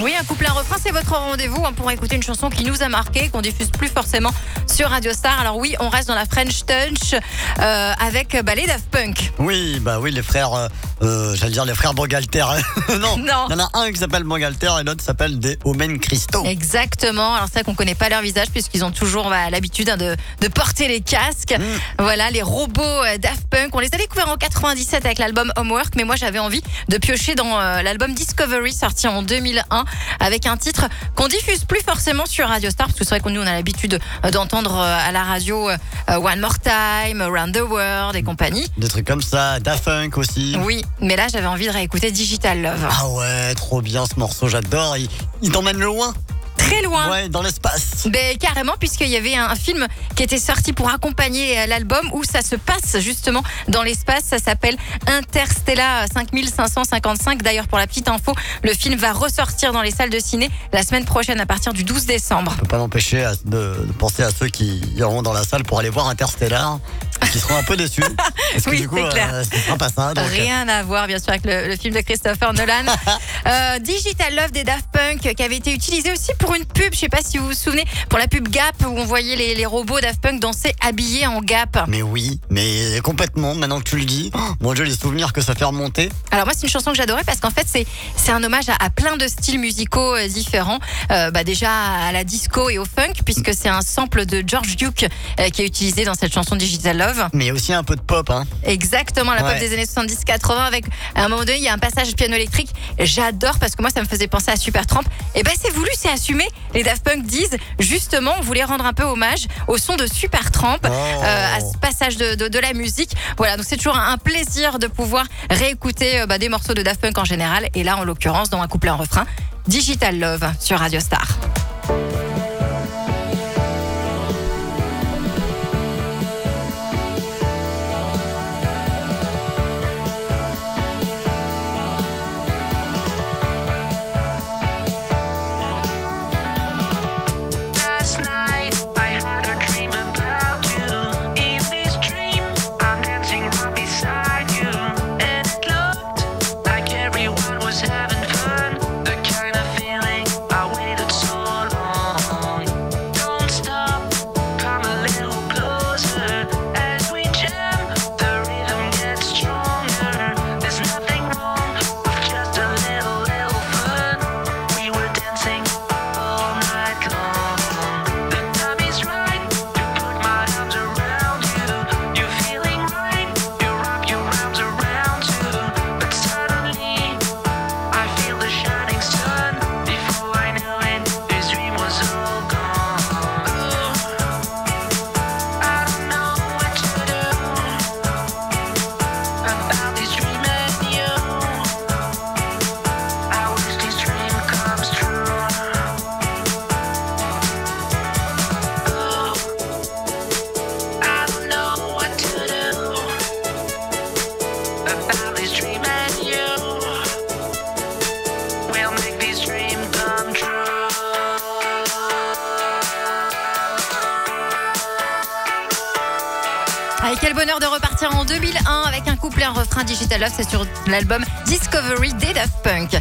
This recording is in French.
Oui, un couplet, un refrain, c'est votre rendez-vous pour écouter une chanson qui nous a marqué, qu'on diffuse plus forcément sur Radio Star. Alors oui, on reste dans la French Touch avec les Daft Punk. Oui, les frères, j'allais dire les frères Bangalter. non, Non. il y en a un qui s'appelle Bangalter et l'autre s'appelle des Omen Christo. Exactement. Alors c'est vrai qu'on connaît pas leur visage puisqu'ils ont toujours l'habitude de porter les casques. Voilà, les robots Daft Punk. On les a découverts en 97 avec l'album Homework, mais moi j'avais envie de piocher dans l'album Discovery sorti en 2001 avec un titre qu'on diffuse plus forcément sur Radio Star parce que c'est vrai que nous on a l'habitude d'entendre à la radio One More Time, Around the World et compagnie. Des trucs comme ça, Daft Punk aussi. Oui, mais là j'avais envie de réécouter Digital Love. Ah ouais, trop bien ce morceau, j'adore. Il t'emmène loin. Très loin. Ouais, dans l'espace. Carrément, puisqu'il y avait un film qui était sorti pour accompagner l'album où ça se passe justement dans l'espace. Ça s'appelle Interstellar 5555. D'ailleurs, pour la petite info, le film va ressortir dans les salles de ciné la semaine prochaine à partir du 12 décembre. On peut pas m'empêcher de penser à ceux qui iront dans la salle pour aller voir Interstellar, qui seront un peu déçus. Parce que Oui, du coup, c'est clair. ce sera pas ça. Donc... Rien à voir, bien sûr, avec le film de Christopher Nolan. Digital Love des Daft Punk qui avait été utilisé aussi pour une pub. Je sais pas si vous vous souvenez, pour la pub Gap où on voyait les robots Daft Punk danser habillés en Gap. Mais oui, mais complètement, maintenant que tu le dis. Oh, mon Dieu, les souvenirs que ça fait remonter. Alors moi, c'est une chanson que j'adorais parce qu'en fait, c'est un hommage à plein de styles musicaux différents. Déjà à la disco et au funk, puisque c'est un sample de George Duke qui est utilisé dans cette chanson Digital Love. Mais il y a aussi un peu de pop, hein. Exactement, la pop Ouais. des années 70-80 avec, à un moment donné, il y a un passage piano électrique. J'adore parce que moi, ça me faisait penser à Supertramp. Et c'est voulu, c'est assumé. Les Daft Punk disent, justement, on voulait rendre un peu hommage au son de Supertramp, à ce passage de la musique. Voilà, donc c'est toujours un plaisir de pouvoir réécouter des morceaux de Daft Punk en général. Et là, en l'occurrence, dans un couplet en refrain, Digital Love sur Radio Star. Et quel bonheur de repartir en 2001 avec un couplet, un refrain Digital Love, c'est sur l'album Discovery des Daft Punk.